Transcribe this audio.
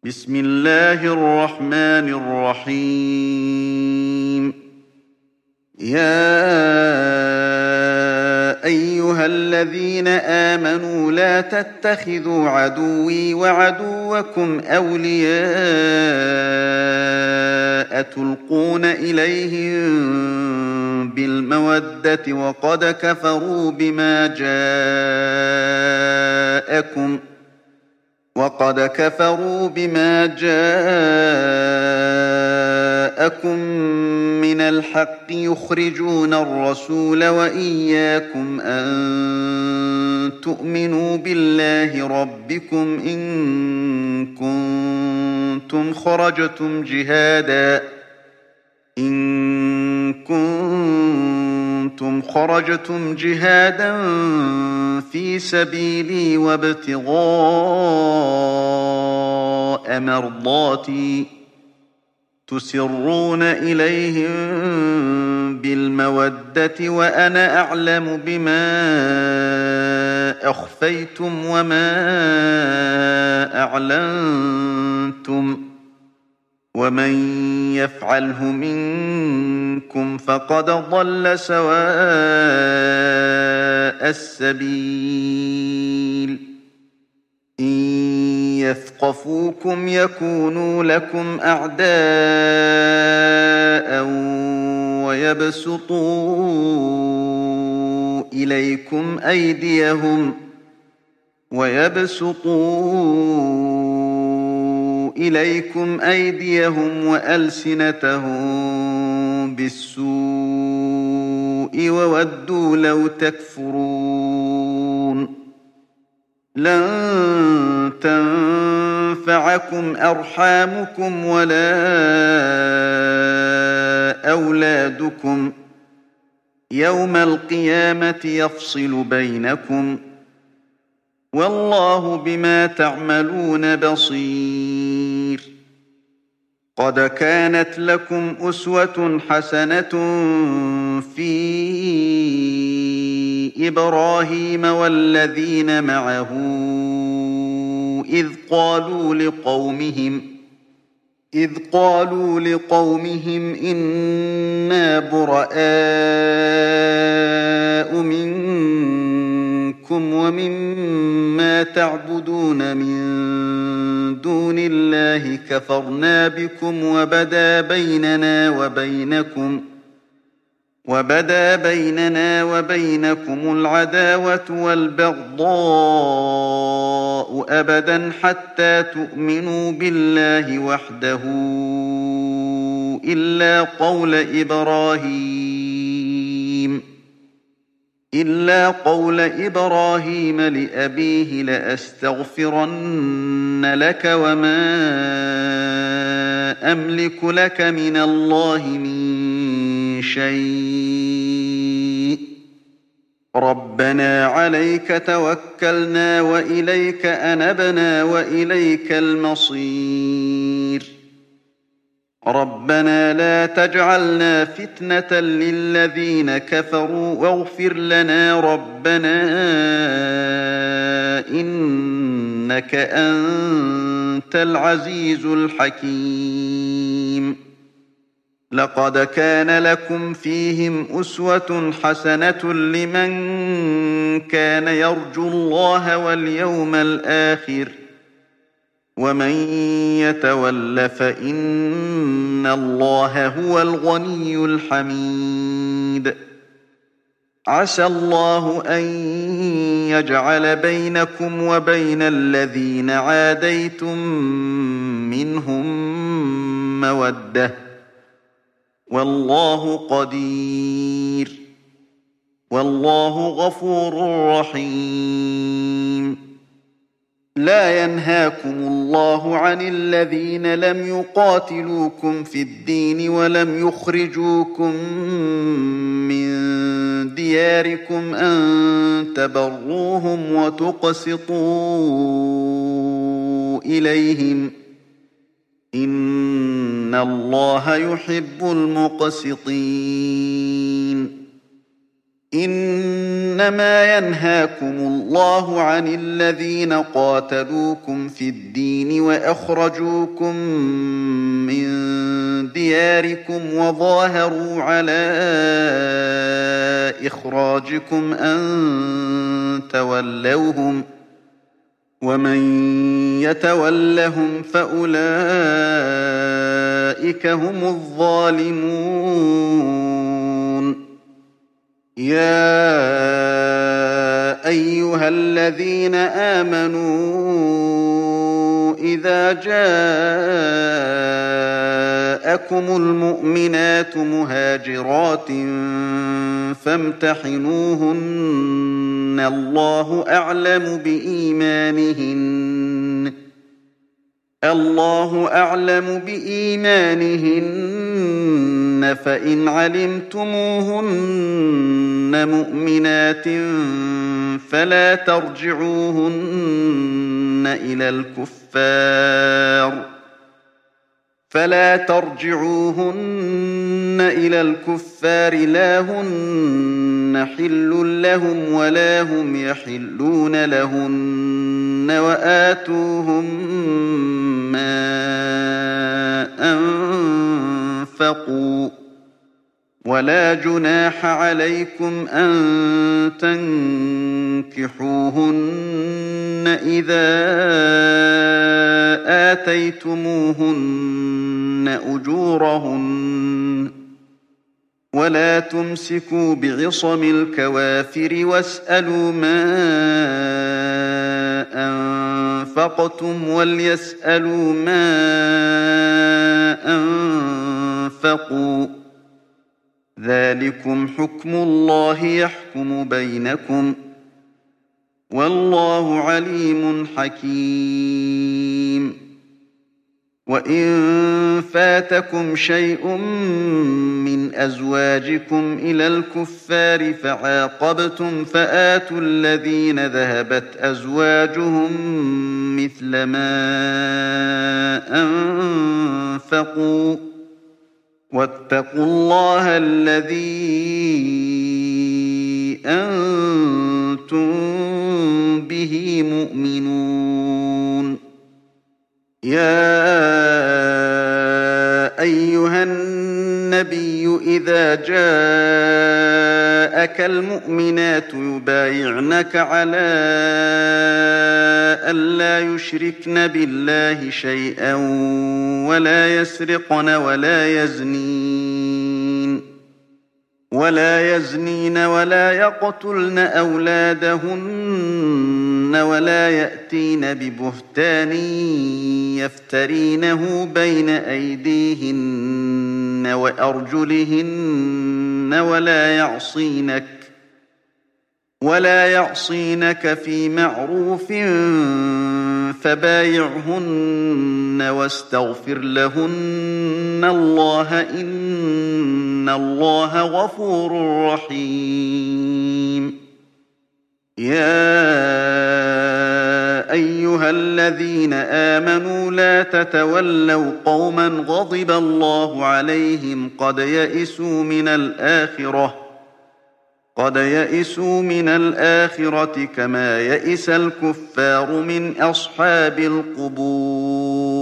بسم الله الرحمن الرحيم. يا أيها الذين آمنوا لا تتخذوا عدوي وعدوكم أولياء تلقون إليهم بالمودة وقد كفروا بما جاءكم من الحق يخرجون الرسول وإياكم أن تؤمنوا بالله ربكم إن كنتم خرجتم جهادا في سبيلي وابتغاء مرضاتي تسرون إليهم بالمودة وأنا أعلم بما أخفيتم وما أعلنتم ومن يفعله منكم فقد ضل سواء السبيل. إن يثقفوكم يكونوا لكم أعداء ويبسطوا إليكم أيديهم وألسنتهم بالسوء وودوا لو تكفرون. لن تنفعكم أرحامكم ولا أولادكم يوم القيامة يفصل بينكم والله بما تعملون بصير. قد كانت لكم أسوة حسنة في إبراهيم والذين معه إذ قالوا لقومهم إنا براء منكم ومما تعبدون من دون الله كفرنا بكم وبدا بيننا وبينكم العداوة والبغضاء أبدا حتى تؤمنوا بالله وحده إلا قول إبراهيم لأبيه لأستغفرن لك وما أملك لك من الله من شيء ربنا عليك توكلنا وإليك أنبنا وإليك المصير. ربنا لا تجعلنا فتنة للذين كفروا واغفر لنا ربنا إنك أنت العزيز الحكيم. لقد كان لكم فيهم أسوة حسنة لمن كان يرجو الله واليوم الآخر ومن يتول فإن الله هو الغني الحميد. عسى الله أن يجعل بينكم وبين الذين عاديتم منهم مودة والله قدير والله غفور رحيم. لا ينهاكم الله عن الذين لم يقاتلوكم في الدين ولم يخرجوكم من دياركم أن تبروهم وتقسطوا إليهم إن الله يحب المقسطين. إنما ينهاكم الله عن الذين قاتلوكم في الدين وأخرجوكم من دياركم وظاهروا على إخراجكم أن تولوهم ومن يتولهم فأولئك هم الظالمون يا أيها الذين آمنوا إذا جاءكم المؤمنات مهاجرات فامتحنوهن الله أعلم بإيمانهن فإن علمتموهن مؤمنات فلا ترجعوهن إلى الكفار لا هن حل لهم ولا هم يحلون لهن وآتوهم ما أنفقوا ولا جناح عليكم أن تنكحوهن إذا آتيتموهن أجورهن ولا تمسكوا بعصم الكوافر واسألوا ما أنفقتم وليسألوا ما أنفقوا ذلكم حكم الله يحكم بينكم والله عليم حكيم وإن فاتكم شيء من أزواجكم إلى الكفار فعاقبتم فآتوا الذين ذهبت أزواجهم مثل ما أنفقوا واتقوا الله الذي أنتم به مؤمنون يا أيها النبي إذا جاءك المؤمنات يبايعنك على ألا يشركن بالله شيئا ولا يسرقن ولا يزنين ولا يقتلن أولادهن ولا يأتين ببهتان يفترينه بين أيديهن وأرجلهن ولا يعصينك في معروف فبايعهن واستغفر لهن الله إن الله غفور رحيم يا أيها الذين آمنوا لا تتولوا قوما غضب الله عليهم قد يئسوا من الآخرة كما يئس الكفار من أصحاب القبور